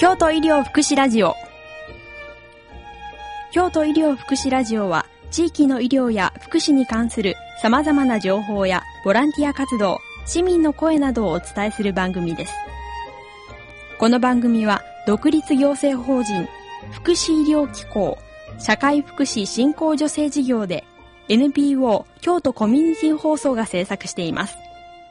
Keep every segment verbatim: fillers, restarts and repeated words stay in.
京都医療福祉ラジオ。京都医療福祉ラジオは地域の医療や福祉に関する様々な情報やボランティア活動、市民の声などをお伝えする番組です。この番組は独立行政法人福祉医療機構社会福祉振興助成事業で エヌピーオー 京都コミュニティ放送が制作しています。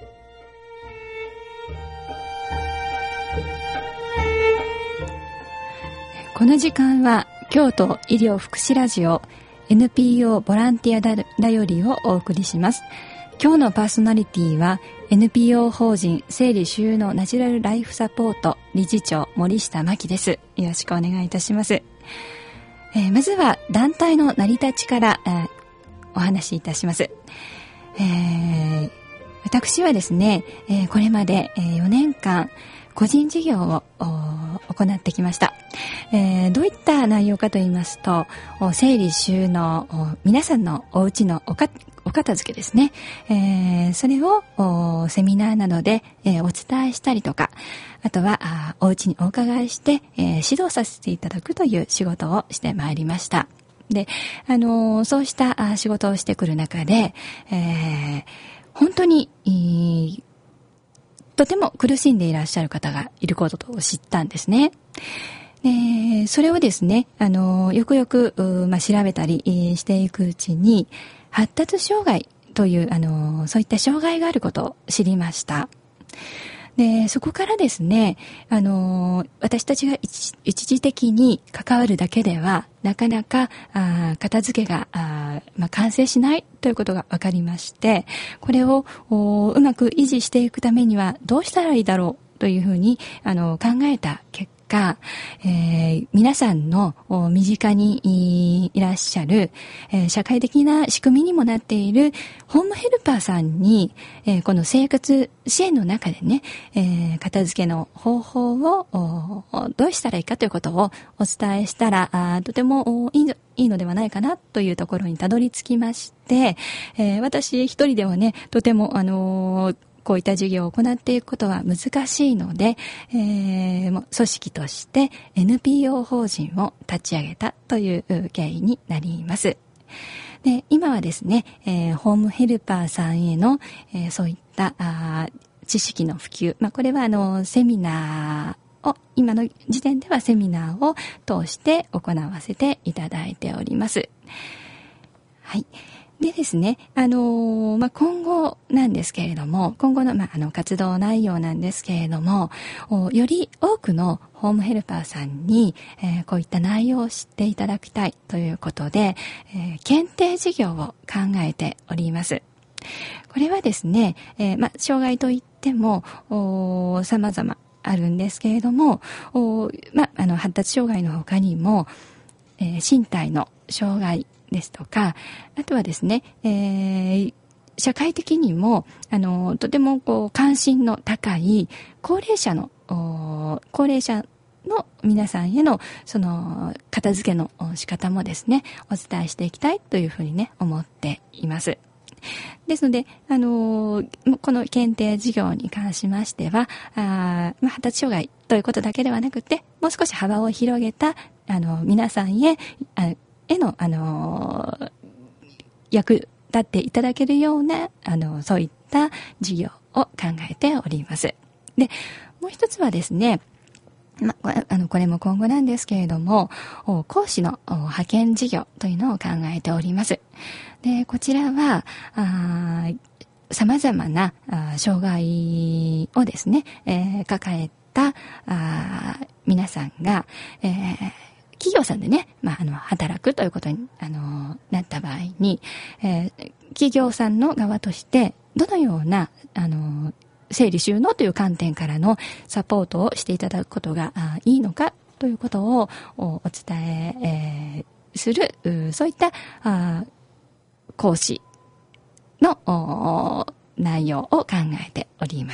この時間は京都医療福祉ラジオ エヌピーオー ボランティアだよりをお送りします。今日のパーソナリティは エヌピーオー 法人整理収納ナチュラルライフサポート理事長森下真希です。よろしくお願いいたします。えー、まずは団体の成り立ちから、えー、お話しいたします。えー、私はですね、えー、これまで、えー、よねんかん個人事業を行ってきました。えー、どういった内容かと言いますと、整理収納、皆さんのお家のおかお片付けですね、えー、それをセミナーなどで、えー、お伝えしたりとか、あとはあお家にお伺いして、えー、指導させていただくという仕事をしてまいりました。で、あのー、そうした仕事をしてくる中で、えー、本当に、えーとても苦しんでいらっしゃる方がいることを知ったんですね。で、それをですね、あの、よくよく、まあ、調べたりしていくうちに、発達障害という、あの、そういった障害があることを知りました。で、そこからですね、あの、私たちが一, 一時的に関わるだけでは、なかなか、あ片付けが、あまあ、完成しないということが分かりまして、これをうまく維持していくためにはどうしたらいいだろうというふうに、あの、考えた結果、えー、皆さんの身近にいらっしゃる、えー、社会的な仕組みにもなっているホームヘルパーさんに、えー、この生活支援の中でね、えー、片付けの方法をどうしたらいいかということをお伝えしたらあとてもいいのいいのではないかなというところにたどり着きまして、えー、私一人ではね、とてもあのーこういった事業を行っていくことは難しいので、えー、組織として エヌピーオー 法人を立ち上げたという経緯になります。で、今はですね、えー、ホームヘルパーさんへの、えー、そういったあ知識の普及、まあ、これはあのセミナーを今の時点ではセミナーを通して行わせていただいております。はい。でですね、あのー、まあ、今後なんですけれども、今後の、まあ、あの、活動内容なんですけれども、より多くのホームヘルパーさんに、えー、こういった内容を知っていただきたいということで、えー、検定事業を考えております。これはですね、えー、まあ、障害といっても、様々あるんですけれども、まあ、あの、発達障害の他にも、えー、身体の障害ですとか、あとはですね、えー、社会的にもあのとてもこう関心の高い高齢者の高齢者の皆さんへのその片付けの仕方もですね、お伝えしていきたいというふうにね思っています。ですので、あのー、この検定事業に関しましては、あまあ、発達障害ということだけではなくて、もう少し幅を広げたあの皆さんへあへの、あのー、役立っていただけるような、あのー、そういった事業を考えております。で、もう一つはですね、ま、あの、これも今後なんですけれども、講師の派遣事業というのを考えております。で、こちらは、あ様々なあ障害をですね、えー、抱えたあ皆さんが、えー企業さんでね、まあ、あの、働くということに、あの、なった場合に、えー、企業さんの側として、どのような、あの、整理収納という観点からのサポートをしていただくことがいいのかということを お, お伝ええー、する、そういったあ講師の内容を考えております。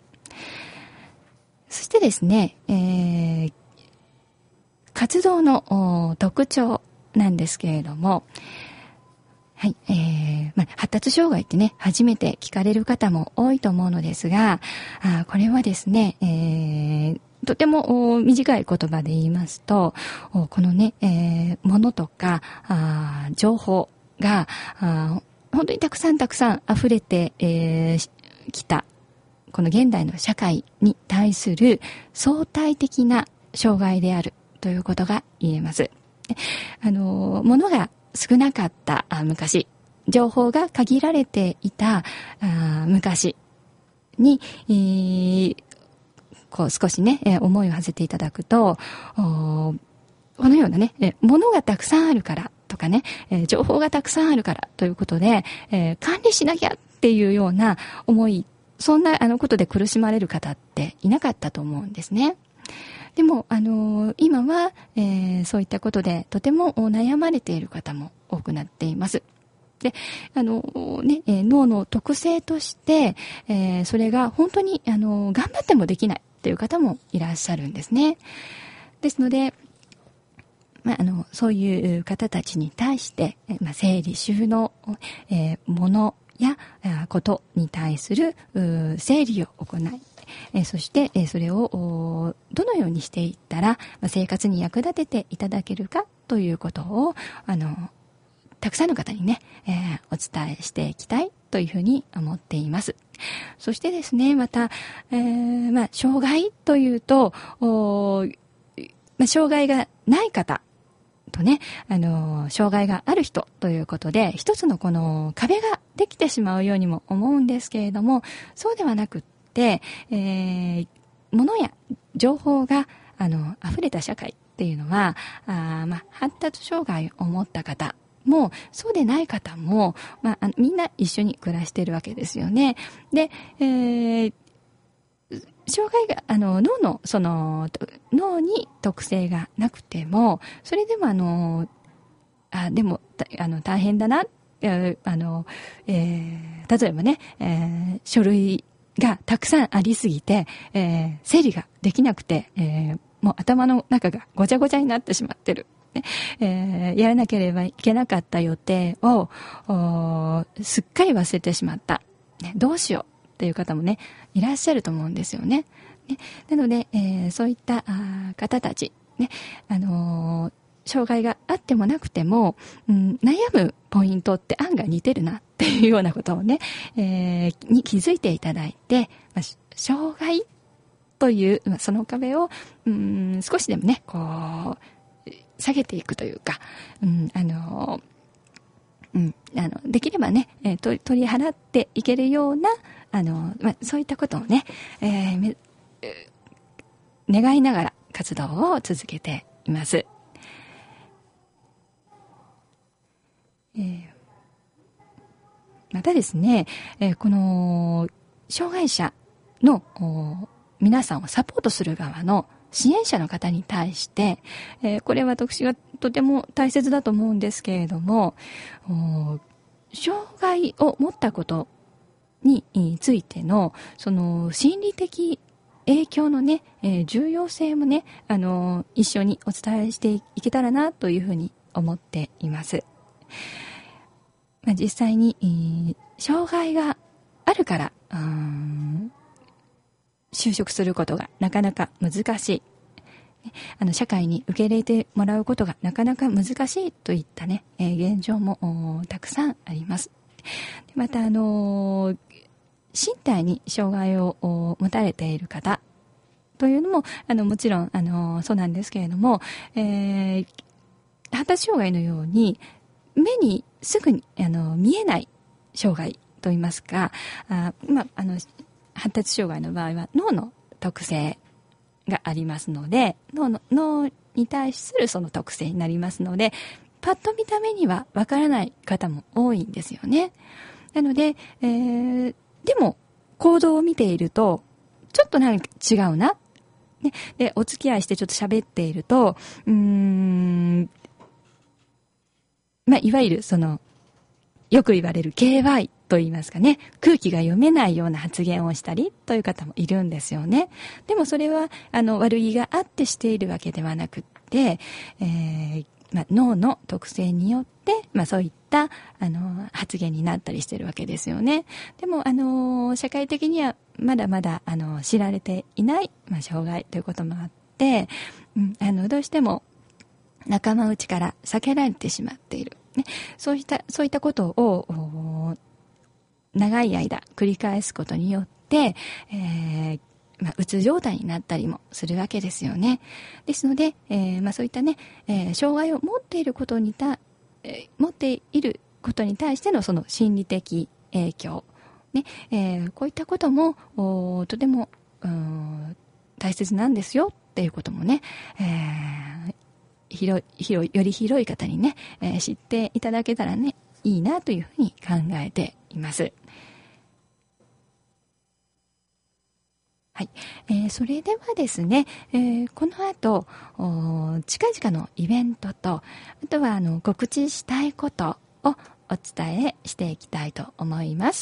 そしてですね、えー活動の特徴なんですけれども、はい、えーまあ、発達障害ってね、初めて聞かれる方も多いと思うのですが、あこれはですね、えーとても短い言葉で言いますと、このね、えー、ものとかあ情報があ本当にたくさんたくさん溢れてき、えー、たこの現代の社会に対する相対的な障害であるということが言えます。あのものが少なかった昔、情報が限られていたあ昔に、えーこう少しね、えー、思いを馳せていただくと、このようなね、えー、物がたくさんあるからとかね、えー、情報がたくさんあるからということで、えー、管理しなきゃっていうような思い、そんなあのことで苦しまれる方っていなかったと思うんですね。でも、あのー、今は、えー、そういったことでとても悩まれている方も多くなっています。で、あのね、えー、脳の特性として、えー、それが本当に、あのー、頑張ってもできないという方もいらっしゃるんですね。ですので、まあ、あのそういう方たちに対して、まあ、整理収納、えー、ものやことに対する整理を行い、えー、そして、えー、それをどのようにしていったら、まあ、生活に役立てていただけるかということをあのたくさんの方にね、えー、お伝えしていきたいというふうに思っています。そしてですね、また、えー、まあ、障害というと、まあ、障害がない方とね、あの、障害がある人ということで、一つのこの壁ができてしまうようにも思うんですけれども、そうではなくって、えー、物や情報が、あの、溢れた社会っていうのは、あまあ、発達障害を持った方、もうそうでない方も、まあ、あのみんな一緒に暮らしているわけですよね。で、えー、障害があの脳のその脳に特性がなくても、それでもあのあでもあの大変だな、あの、えー、例えばね、えー、書類がたくさんありすぎて、えー、整理ができなくて、えー、もう頭の中がごちゃごちゃになってしまってる。えー、やらなければいけなかった予定をすっかり忘れてしまった、ね、どうしようっていう方もねいらっしゃると思うんですよね。ねなので、えー、そういったあ方たち、ねあのー、障害があってもなくても、うん、悩むポイントって案外似てるなっていうようなことをね、えー、に気づいていただいて、まあ、障害という、まあ、その壁を、うん、少しでもねこう下げていくというか、うん、あの、うん、あの、できればね、えー、取り、取り払っていけるような、あの、まあ、そういったことをね、えーめ、願いながら活動を続けています。えー、またですね、えー、この、障害者の皆さんをサポートする側の支援者の方に対して、えー、これは私がとても大切だと思うんですけれども、障害を持ったことについてのその心理的影響のね、えー、重要性もね、あのー、一緒にお伝えしていけたらなというふうに思っています。まあ、実際に、えー、障害があるから、うーん就職することがなかなか難しい。あの社会に受け入れてもらうことがなかなか難しいといったね、えー、現状もたくさんあります。また、あのー、身体に障害を持たれている方というのも、あのもちろん、あのー、そうなんですけれども、えー、発達障害のように目にすぐに、あのー、見えない障害といいますか、あ、まあ、あの発達障害の場合は脳の特性がありますので、脳の、脳に対するその特性になりますので、パッと見た目にはわからない方も多いんですよね。なので、えー、でも行動を見ていると、ちょっとなんか違うな。ね、で、お付き合いしてちょっと喋っていると、うーん、まあ、いわゆるその、よく言われる ケーワイ と言いますかね、空気が読めないような発言をしたりという方もいるんですよね。でもそれはあの悪気があってしているわけではなくって、えーまあ、脳の特性によって、まあ、そういったあの発言になったりしているわけですよね。でもあの社会的にはまだまだあの知られていない、まあ、障害ということもあって、うん、あのどうしても仲間内から避けられてしまっている、ね、そういったそういったことを長い間繰り返すことによって、えーまあ、うつ状態になったりもするわけですよね。ですので、えーまあ、そういったね、えー、障害を持っていることにた、えー、持っていることに対してのその心理的影響、ねえー、こういったこともとても大切なんですよっていうこともね、えー、広い広いより広い方にね、えー、知っていただけたらねいいなというふうに考えています。はい、えー、それではですね、えー、この後近々のイベントと、あとはあの告知したいことをお伝えしていきたいと思います。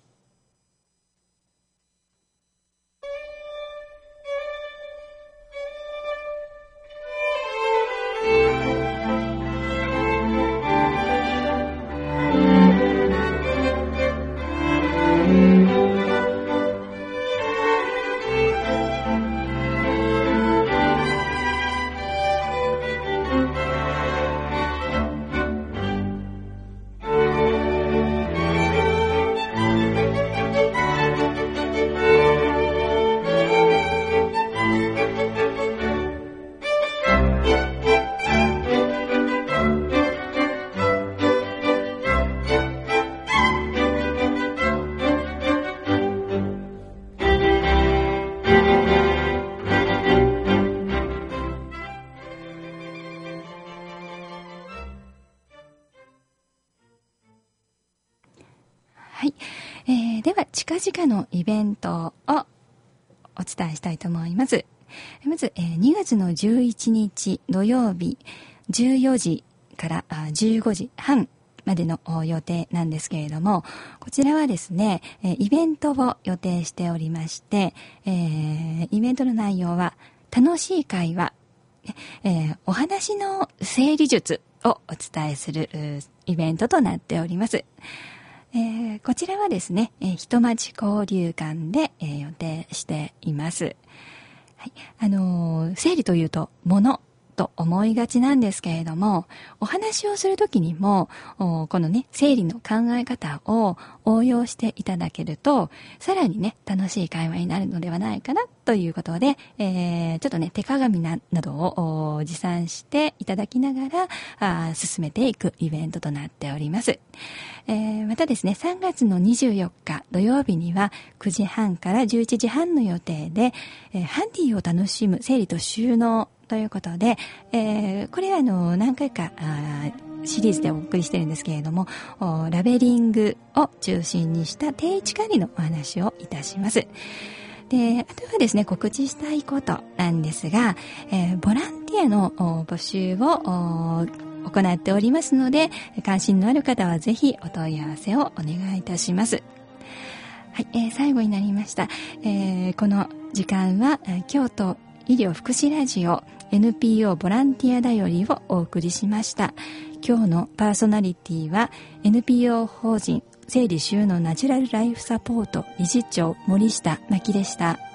はい、えー、では近々のイベントをお伝えしたいと思います。まず、えー、にがつのじゅういちにち土曜日じゅうよじからじゅうごじはんまでの予定なんですけれども、こちらはですね、イベントを予定しておりまして、えー、イベントの内容は楽しい会話、えー、お話の整理術をお伝えするイベントとなっております。えー、こちらはですね、えー、人町交流館で、えー、予定しています。はい、あのー、整理というと物と思いがちなんですけれども、お話をするときにもこのね整理の考え方を応用していただけると、さらにね楽しい会話になるのではないかなということで、えー、ちょっとね手鏡 な, などを持参していただきながらあ進めていくイベントとなっております。えー、またですね、さんがつのにじゅうよっか土曜日にはくじはんからじゅういちじはんの予定で、えー、ハンディを楽しむ整理と収納ということで、えー、これはあの何回かあシリーズでお送りしてるんですけれども、ラベリングを中心にした定位置管理のお話をいたします。で、あとはですね、告知したいことなんですが、えー、ボランティアの募集を行っておりますので、関心のある方はぜひお問い合わせをお願いいたします。はい、えー、最後になりました。えー、この時間は京都医療福祉ラジオ エヌピーオー ボランティアだよりをお送りしました。今日のパーソナリティは エヌピーオー 法人整理収納ナチュラルライフサポート理事長森下真希でした。